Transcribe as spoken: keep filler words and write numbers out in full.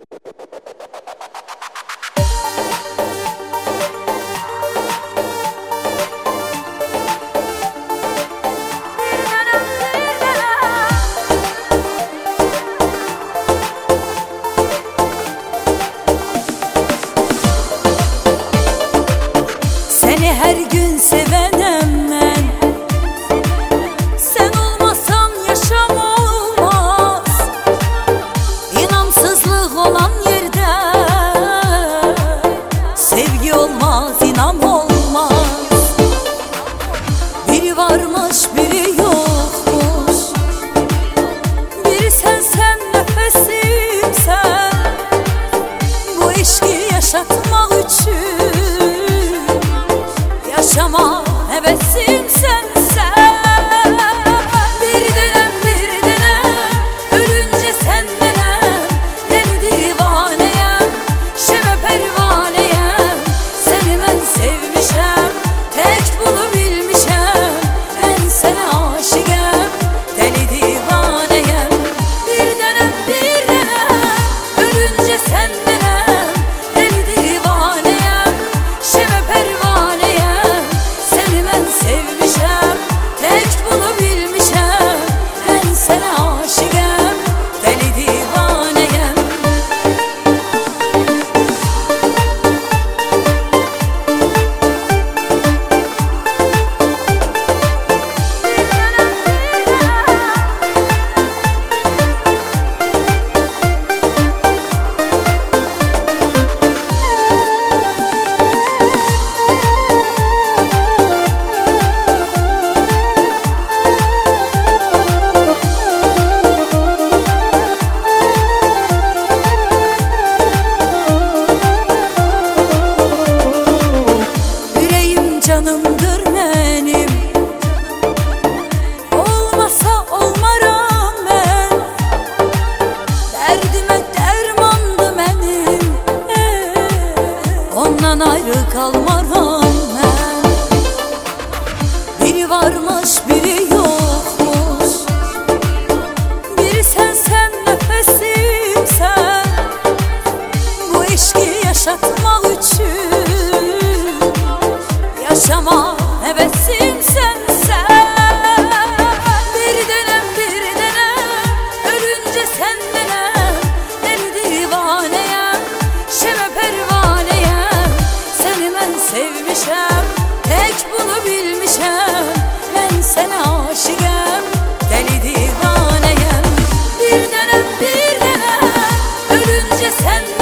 Her gün sevenem ben, sen olmasan yaşam olmaz. İnamsızlık olan yerde sevgi olmaz, inan olmaz. Biri varmış biri yokmuş, biri sensen nefesimsen. Bu eşki yaşatmak için yaşama hevesim sensen. Bir denem bir denem, ölünce sen denem. Deli divaneyem, şeme pervaneyem. Seni ben sevmişem, tek bunu bilmişem. Ben sana aşıgem, deli divaneyem. Bir denem bir denem, ölünce sen denem. Deli divaneyem, şeme pervaneyem. Sevmişem, tek bunu bilmişem. Ben sana aşıgem, deli divaneyem. Canımdır benim, olmasa olmaram ben. Derdime dermandı benim, ondan ayrı kalmaram ben. Biri varmış biri yokmuş, biri sensen nefesimsen. Bu eşki yaşatmak için yaşama hevesim sensen. Bir denem bir denem, ölünce sen denem. Deli divaneyem, şeme pervaneyem. Seni ben sevmişem, tek bunu bilmişem. Ben sana aşıgem, deli divaneyem. Bir denem bir denem, ölünce sen